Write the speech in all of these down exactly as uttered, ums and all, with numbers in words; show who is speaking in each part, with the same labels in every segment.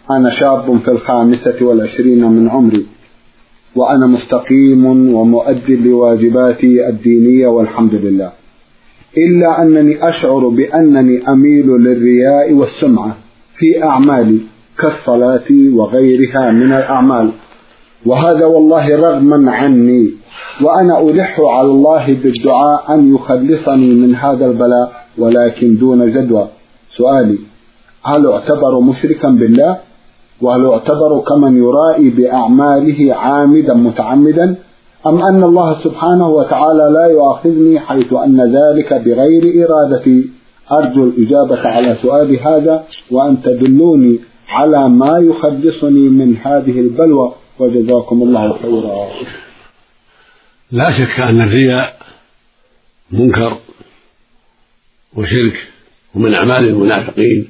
Speaker 1: أنا شاب في الخامسة والعشرين من عمري، وأنا مستقيم ومؤدي لواجباتي الدينية والحمد لله، إلا أنني أشعر بأنني أميل للرياء والسمعة في أعمالي كالصلاة وغيرها من الأعمال، وهذا والله رغما عني، وأنا ألح على الله بالدعاء أن يخلصني من هذا البلاء ولكن دون جدوى. سؤالي: هل أعتبر مشركا بالله؟ وهل أعتبر كمن يرائي بأعماله عامدا متعمدا، أم أن الله سبحانه وتعالى لا يؤاخذني حيث أن ذلك بغير إرادتي؟ أرجو الإجابة على سؤالي هذا، وأن تدلوني على ما يخلصني من هذه البلوى، وجزاكم الله خيرا.
Speaker 2: لا شك أن الرياء منكر وشرك ومن أعمال المنافقين،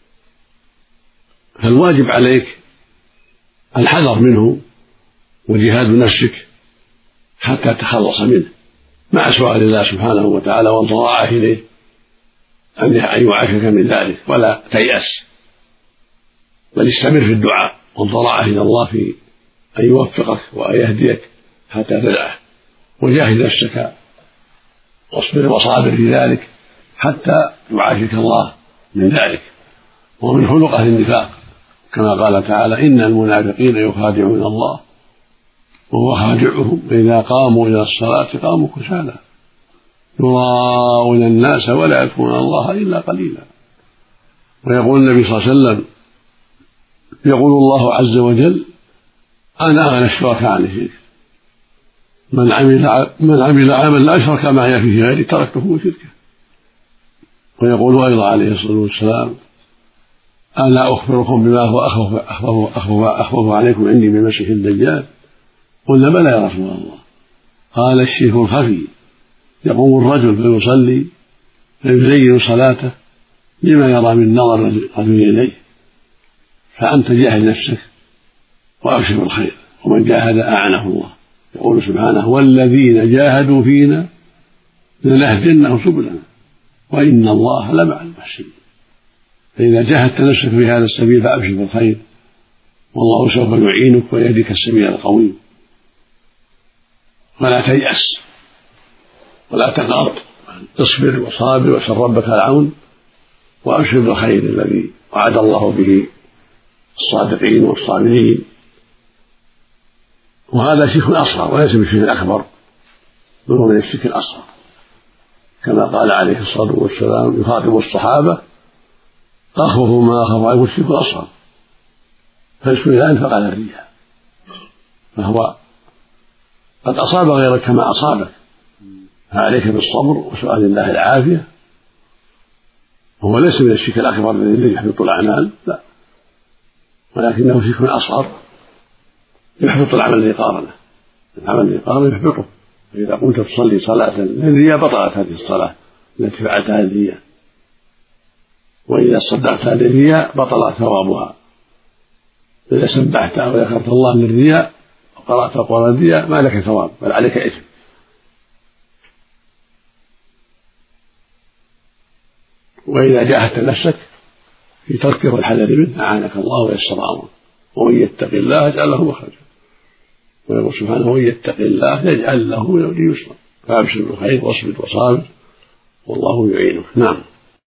Speaker 2: فالواجب عليك الحذر منه وجهاد نفسك حتى تخلص منه، مع سؤال الله سبحانه وتعالى والضراعة إليه أن يعافيك من ذلك، ولا تيأس، بل استمر في الدعاء والضراعة إلى الله في أن يوفقك وأن يهديك حتى تدعه، وجاهد نفسك واصبر وصابر في ذلك حتى يعافيك الله من ذلك. ومن خلق أهل النفاق كما قال تعالى: إن المنافقين يخادعون الله وهو خادعهم وإذا قاموا إلى الصلاة قاموا كسالى يراءون الناس ولا يذكرون الله إلا قليلا. ويقول النبي صلى الله عليه وسلم: يقول الله عز وجل: أنا أغنى الشركاء عن الشرك، من عمل من عمل عملا أشرك معي فيه غيري تركته وشركه. ويقول أيضا عليه الصلاة والسلام: ألا أخبركم بما هو أخوف, أخوف, أخوف, أخوف عليكم عندي من مسيح الدجال؟ قلنا: بلى يا رسول الله. قال: الشرك الخفي، يقوم الرجل فيصلي فيزين صلاته لما يرى من نظر الرجل إليه، فأنت جاهد نفسك وأبشر بالخير، ومن جاهد أعنه الله. يقول سبحانه: والذين جاهدوا فينا لنهدينهم سبلنا وإن الله لمع المحسنين. فإذا جاهدت نفسك في هذا السبيل فأبشر بالخير، والله سوف يعينك ويهديك السبيل القويم. ولا تيأس ولا تقنط، اصبر وصابر واسأل ربك العون وأبشر بالخير الذي وعد الله به الصادقين والصابرين. وهذا شرك أصغر وليس بالشرك الأكبر، بل هو من الشرك الأصغر، كما قال عليه الصلاة والسلام يخاطب الصحابة: أخوف ما أخاف عليكم الشرك الأصغر، فاسم أنت فقال الرياء، فهو قد أصاب غيرك كما أصابك، فعليك بالصبر وسؤال الله العافية. وهو ليس من الشرك الأكبر الذي يحبط الأعمال، لا، ولكنه شرك أصغر يحبط العمل الذي قارنه، العمل الذي قارنه يحبطه. فإذا قمت تصلي صلاة للرياء بطلت هذه الصلاة التي فعلتها للرياء، وإذا صدقتها للرياء بطل ثوابها. إذا سبحت أو ذكرت الله للرياء وقرأت القرآن للرياء ما لك ثواب بل عليك إثم. وإذا جاهدت نفسك في تركه والحذر منه أعانك الله ويسر أمرك، ومن يتق الله يجعل له مخرجا. ويقول سبحانه: ومن يتق الله يجعل له من أمره يسرا. فأبشر بالخير واصبر وصابر والله يعينك. نعم.